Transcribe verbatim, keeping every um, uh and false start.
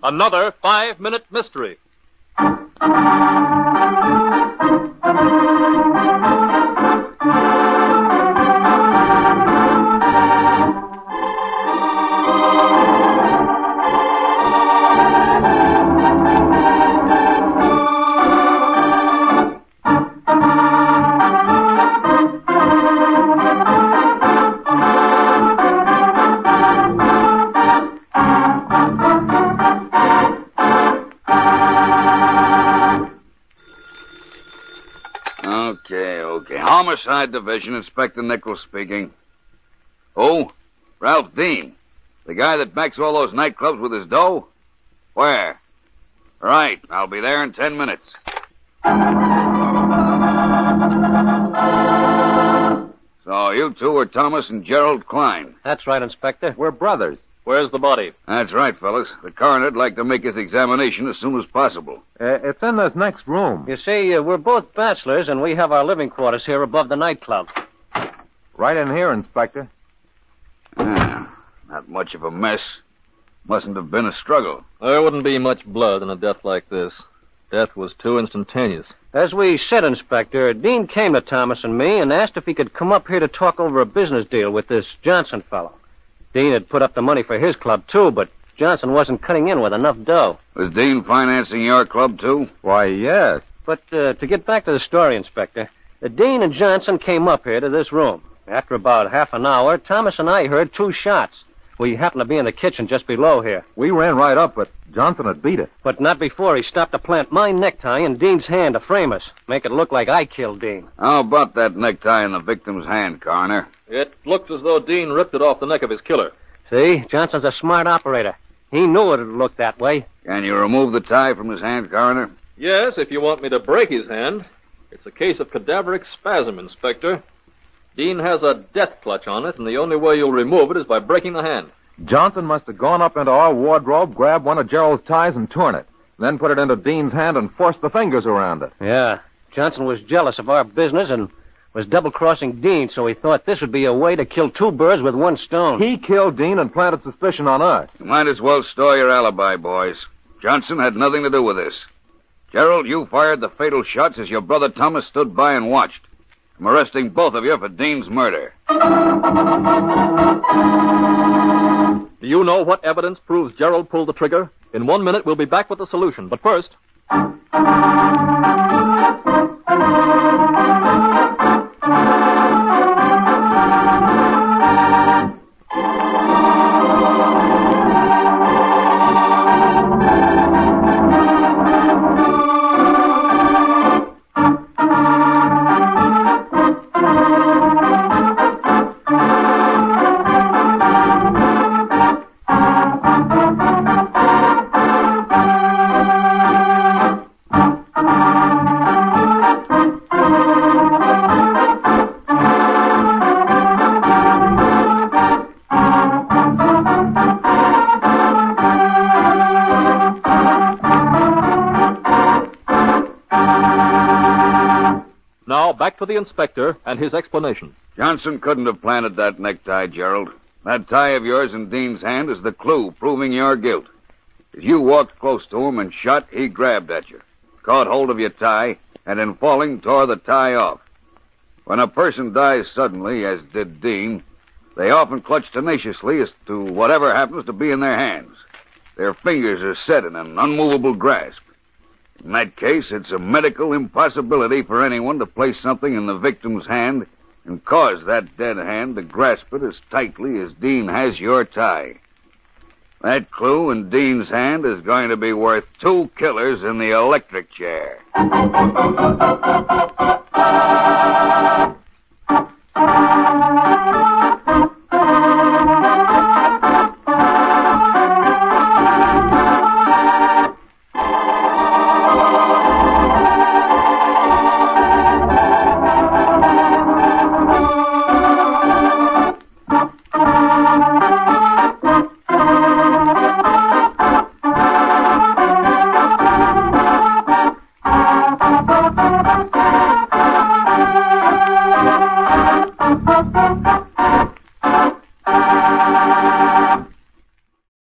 another five-minute mystery. Homicide Division, Inspector Nichols speaking. Who? Ralph Dean. The guy that backs all those nightclubs with his dough? Where? Right, I'll be there in ten minutes. So you two are Thomas and Gerald Klein. That's right, Inspector. We're brothers. Where's the body? That's right, fellas. The coroner'd like to make his examination as soon as possible. Uh, it's in this next room. You see, uh, we're both bachelors, and we have our living quarters here above the nightclub. Right in here, Inspector. Ah, not much of a mess. Mustn't have been a struggle. There wouldn't be much blood in a death like this. Death was too instantaneous. As we said, Inspector, Dean came to Thomas and me and asked if he could come up here to talk over a business deal with this Johnson fellow. Dean had put up the money for his club, too, but Johnson wasn't cutting in with enough dough. Was Dean financing your club, too? Why, yes. But uh, to get back to the story, Inspector, uh, Dean and Johnson came up here to this room. After about half an hour, Thomas and I heard two shots. We happened to be in the kitchen just below here. We ran right up, but Johnson had beat it. But not before he stopped to plant my necktie in Dean's hand to frame us. Make it look like I killed Dean. How about that necktie in the victim's hand, Coroner? It looked as though Dean ripped it off the neck of his killer. See? Johnson's a smart operator. He knew it would look that way. Can you remove the tie from his hand, Coroner? Yes, if you want me to break his hand. It's a case of cadaveric spasm, Inspector. Dean has a death clutch on it, and the only way you'll remove it is by breaking the hand. Johnson must have gone up into our wardrobe, grabbed one of Gerald's ties, and torn it. Then put it into Dean's hand and forced the fingers around it. Yeah. Johnson was jealous of our business and was double-crossing Dean, so he thought this would be a way to kill two birds with one stone. He killed Dean and planted suspicion on us. You might as well store your alibi, boys. Johnson had nothing to do with this. Gerald, you fired the fatal shots as your brother Thomas stood by and watched. I'm arresting both of you for Dean's murder. Do you know what evidence proves Gerald pulled the trigger? In one minute, we'll be back with the solution. But first... Back to the inspector and his explanation. Johnson couldn't have planted that necktie, Gerald. That tie of yours in Dean's hand is the clue proving your guilt. As you walked close to him and shot, he grabbed at you, caught hold of your tie, and in falling, tore the tie off. When a person dies suddenly, as did Dean, they often clutch tenaciously as to whatever happens to be in their hands. Their fingers are set in an unmovable grasp. In that case, it's a medical impossibility for anyone to place something in the victim's hand and cause that dead hand to grasp it as tightly as Dean has your tie. That clue in Dean's hand is going to be worth two killers in the electric chair.